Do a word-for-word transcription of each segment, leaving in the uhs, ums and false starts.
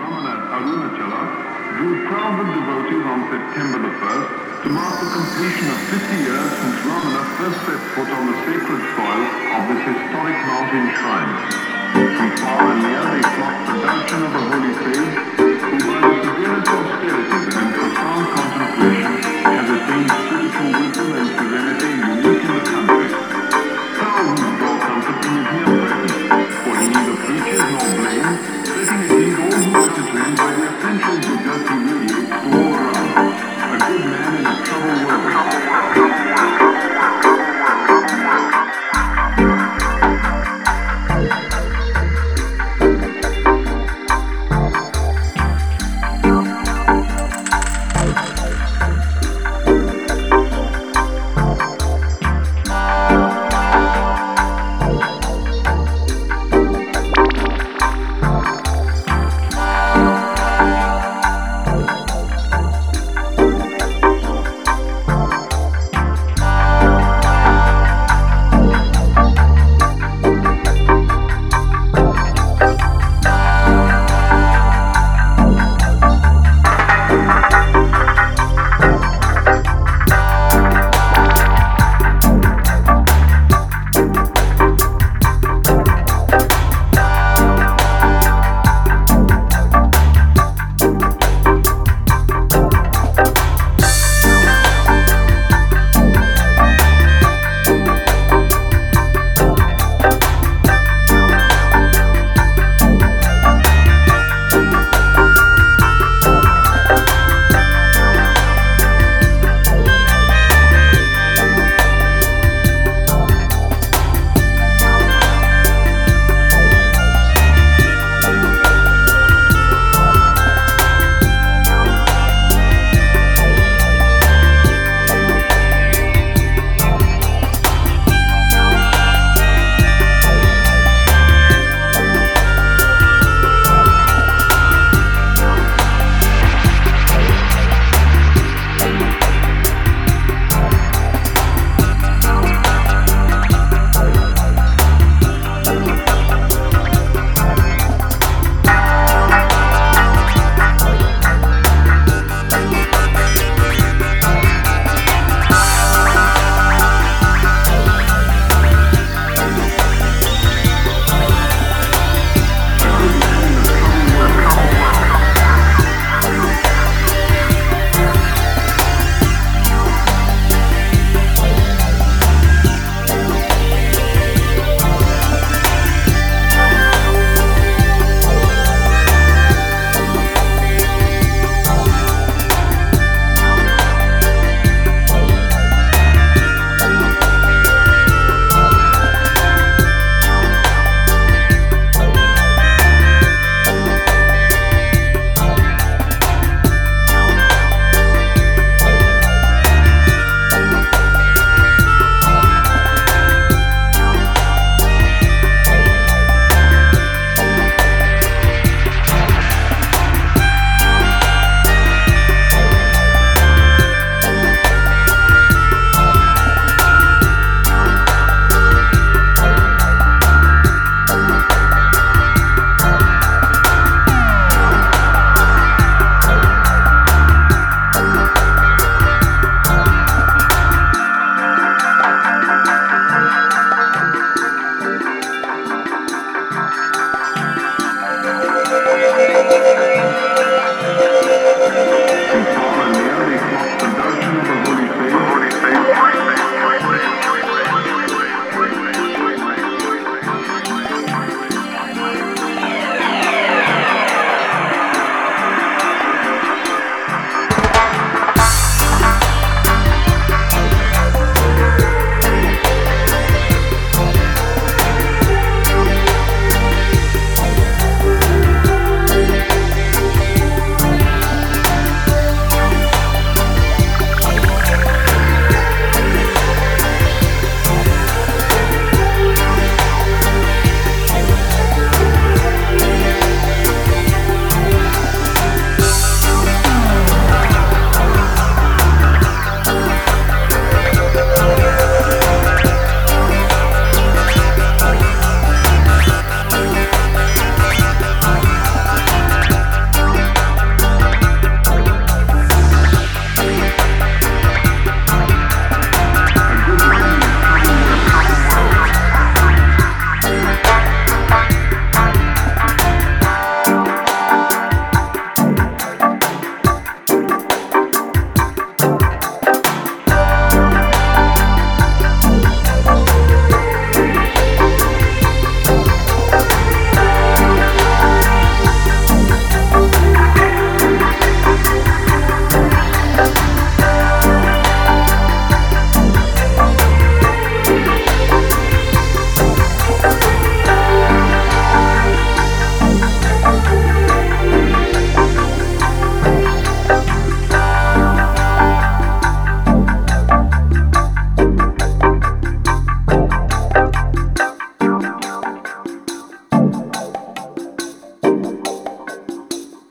Ramana Arunachala drew crowds of devotees on September the first to mark the completion of fifty years since Ramana first set foot on the sacred soil of this historic mountain shrine. From far and near they flocked to darshan of the holy sage, who by the severest austerities and profound contemplation has attained spiritual wisdom and serenity unique in the country. Thousands draw comfort from his mere presence, for he neither preaches nor blames, setting at ease all who come to him by the essential goodness he radiates to all around. A good man in a troubled world.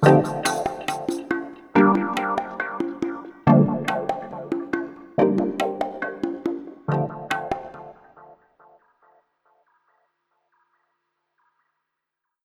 Thank